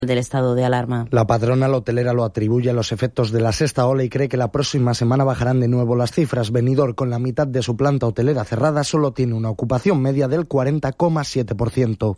del estado de alarma. La patronal hotelera lo atribuye a los efectos de la sexta ola y cree que la próxima semana bajarán de nuevo las cifras. Benidorm, con la mitad de su planta hotelera cerrada, solo tiene una ocupación media del 40,7%.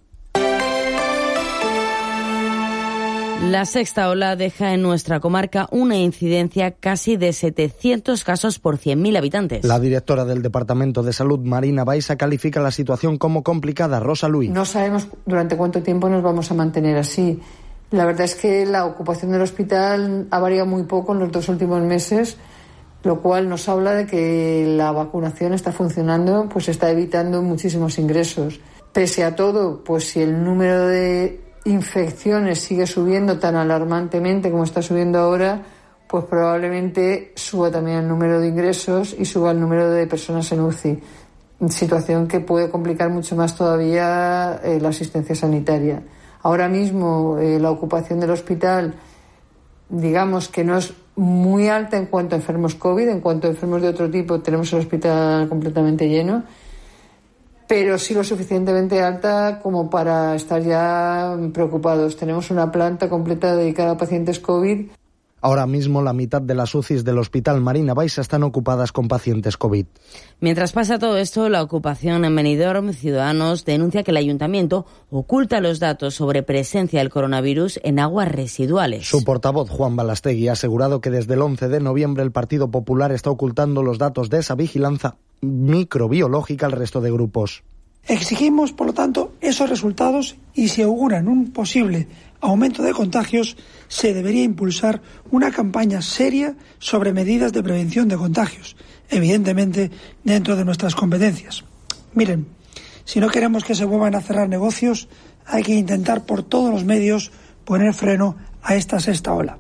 La sexta ola deja en nuestra comarca una incidencia casi de 700 casos por 100.000 habitantes. La directora del Departamento de Salud, Marina Baixa, califica la situación como complicada. Rosa Luis. No sabemos durante cuánto tiempo nos vamos a mantener así. La verdad es que la ocupación del hospital ha variado muy poco en los 2 últimos meses, lo cual nos habla de que la vacunación está funcionando, pues está evitando muchísimos ingresos. Pese a todo, pues si el número de infecciones sigue subiendo tan alarmantemente como está subiendo ahora, pues probablemente suba también el número de ingresos y suba el número de personas en UCI. Situación que puede complicar mucho más todavía la asistencia sanitaria. Ahora mismo la ocupación del hospital, digamos que no es muy alta en cuanto a enfermos COVID, en cuanto a enfermos de otro tipo tenemos el hospital completamente lleno, pero sí lo suficientemente alta como para estar ya preocupados. Tenemos una planta completa dedicada a pacientes COVID. Ahora mismo la mitad de las UCIs del Hospital Marina Baixa están ocupadas con pacientes COVID. Mientras pasa todo esto, la ocupación en Benidorm, Ciudadanos denuncia que el ayuntamiento oculta los datos sobre presencia del coronavirus en aguas residuales. Su portavoz, Juan Balastegui, ha asegurado que desde el 11 de noviembre el Partido Popular está ocultando los datos de esa vigilancia microbiológica al resto de grupos. Exigimos, por lo tanto, esos resultados y si auguran un posible aumento de contagios, se debería impulsar una campaña seria sobre medidas de prevención de contagios, evidentemente dentro de nuestras competencias. Miren, si no queremos que se vuelvan a cerrar negocios, hay que intentar por todos los medios poner freno a esta sexta ola.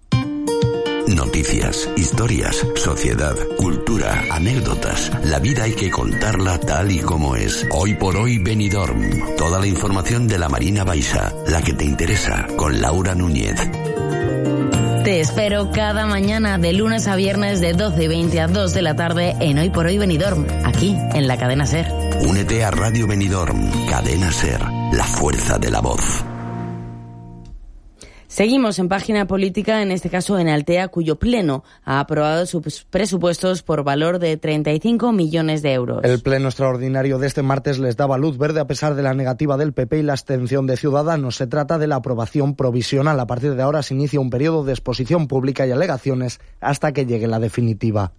Noticias, historias, sociedad, cultura, anécdotas. La vida hay que contarla tal y como es. Hoy por hoy Benidorm. Toda la información de la Marina Baixa, la que te interesa, con Laura Núñez. Te espero cada mañana de lunes a viernes de 12:20 a 2 de la tarde en Hoy por Hoy Benidorm, aquí en la cadena SER. Únete a Radio Benidorm, cadena SER, la fuerza de la voz. Seguimos en página política, en este caso en Altea, cuyo pleno ha aprobado sus presupuestos por valor de 35 millones de euros. El pleno extraordinario de este martes les daba luz verde a pesar de la negativa del PP y la abstención de Ciudadanos. Se trata de la aprobación provisional. A partir de ahora se inicia un periodo de exposición pública y alegaciones hasta que llegue la definitiva.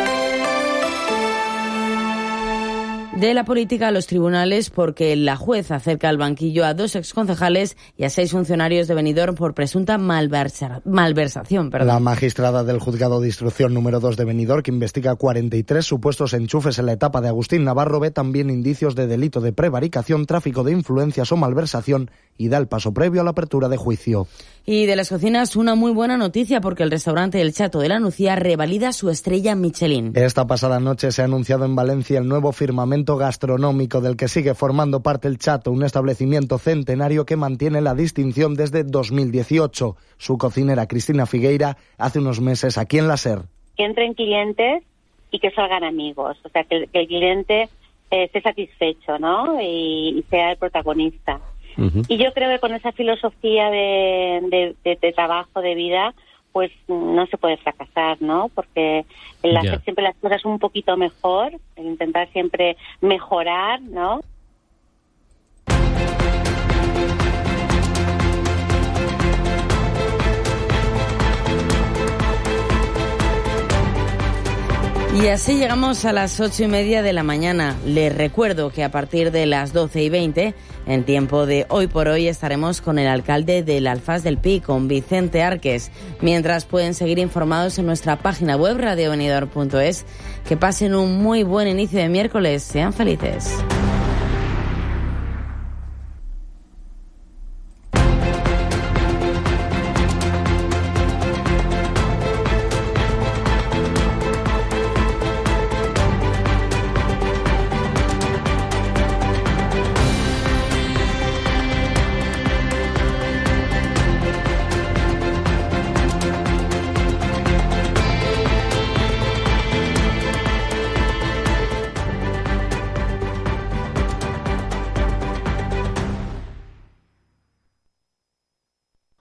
De la política a los tribunales, porque la juez acerca al banquillo a 2 exconcejales y a 6 funcionarios de Benidorm por presunta malversación. La magistrada del Juzgado de Instrucción número 2 de Benidorm, que investiga 43 supuestos enchufes en la etapa de Agustín Navarro, ve también indicios de delito de prevaricación, tráfico de influencias o malversación y da el paso previo a la apertura de juicio. Y de las cocinas, una muy buena noticia, porque el restaurante El Chato de la Nucía revalida su estrella Michelin. Esta pasada noche se ha anunciado en Valencia el nuevo firmamento gastronómico del que sigue formando parte El Chato, un establecimiento centenario que mantiene la distinción desde 2018. Su cocinera Cristina Figueira hace unos meses aquí en la SER. Que entren clientes y que salgan amigos, o sea, que el cliente esté satisfecho, ¿no? Y sea el protagonista. Uh-huh. Y yo creo que con esa filosofía de trabajo, de vida, pues no se puede fracasar, ¿no? Porque el hacer siempre las cosas un poquito mejor, el intentar siempre mejorar, ¿no? Y así llegamos a las 8:30 de la mañana. Les recuerdo que a partir de las 12:20, en tiempo de Hoy por Hoy, estaremos con el alcalde del Alfaz del Pi, con Vicente Arques. Mientras pueden seguir informados en nuestra página web radiobenidorm.es. Que pasen un muy buen inicio de miércoles. Sean felices.